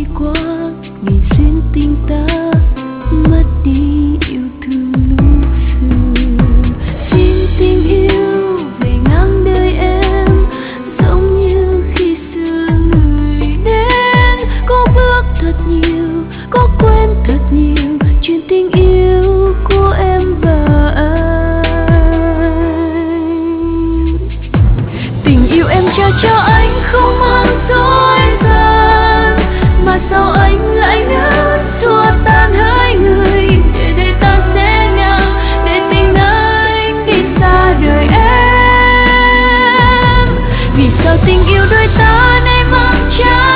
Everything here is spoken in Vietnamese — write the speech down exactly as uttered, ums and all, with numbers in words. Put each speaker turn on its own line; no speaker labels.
đi qua, ngày duyên tình ta mất đi yêu thương lúc xưa. Xin tình yêu về ngang đời em, giống như khi xưa người đến. Có bước thật nhiều, có quên thật nhiều, chuyện tình yêu của em và anh. Tình yêu em trao cho anh không mang dối gian, mà sao anh lại nỡ xua tan hai người, để đời ta sẽ nhau, để tình anh đi xa đời em. Vì sao tình yêu đôi ta nay mang trái